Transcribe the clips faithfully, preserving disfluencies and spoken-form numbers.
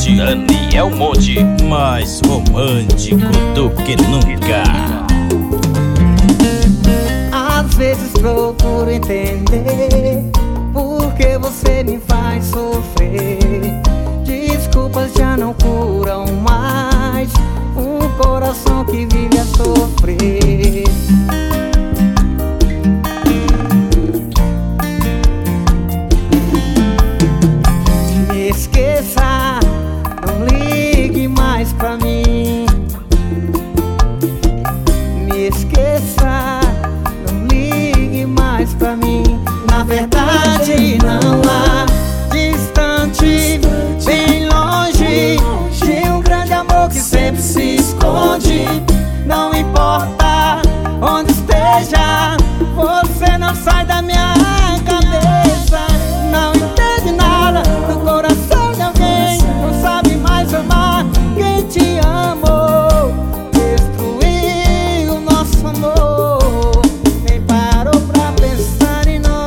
de Aniel Monte, mais romântico do que nunca. Às vezes procuro entender por que você me faz sofrer. Desculpas já não curam mais um coração que vive a sofrer. Me esqueça, não ligue mais pra mim. Me esqueça, não ligue mais pra mim. Na verdade não há distante, bem longe de um grande amor que sempre se esconde. Não importa onde esteja, você não sai da minha cabeça. Não entende nada do coração de alguém, não sabe mais amar quem te amou. Destruiu o nosso amor, nem parou pra pensar em nós.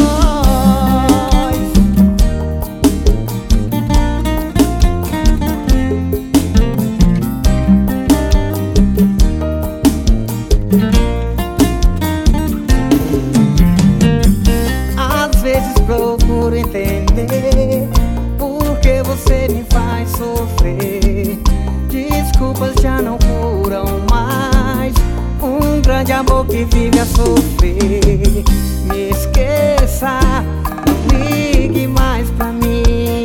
Às vezes procuro entender por que você me faz sofrer. Desculpas já não curam mais um grande amor que vive a sofrer. Me esqueça, não ligue mais pra mim.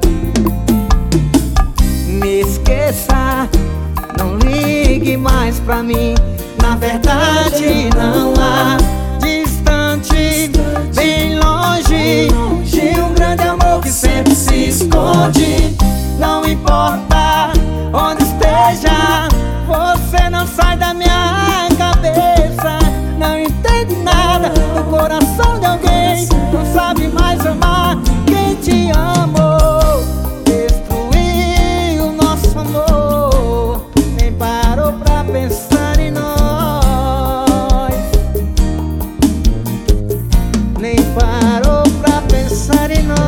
Me esqueça, não ligue mais pra mim. Na verdade não há distante, bem longe de um grande amor que sempre se esconde. Não importa onde esteja, você não sai da minha cabeça. Não entende nada do coração de alguém, não sabe mais amar quem te amou. Destruiu o nosso amor, nem parou pra pensar em nós. Nem parou pra pensar em nós.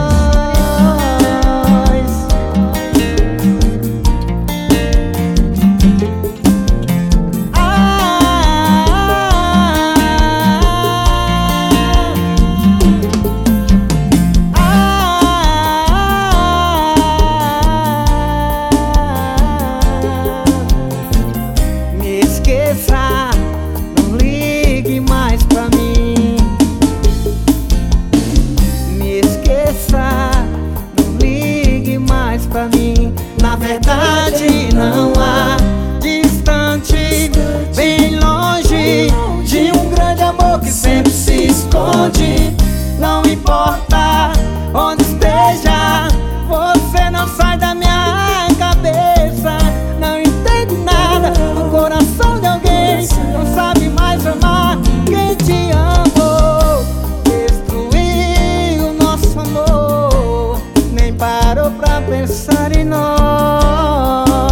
Me esqueça, não ligue mais pra mim. Me esqueça, não ligue mais pra mim. Na verdade não há distante, bem longe de um grande amor que sempre se esconde. Não importa onde esteja, você não sai da minha cabeça. Não entende nada do coração de alguém, não sabe mais amar quem te amou. Destruiu o nosso amor, nem parou pra pensar em nós.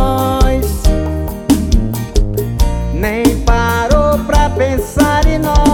Nem parou pra pensar em nós.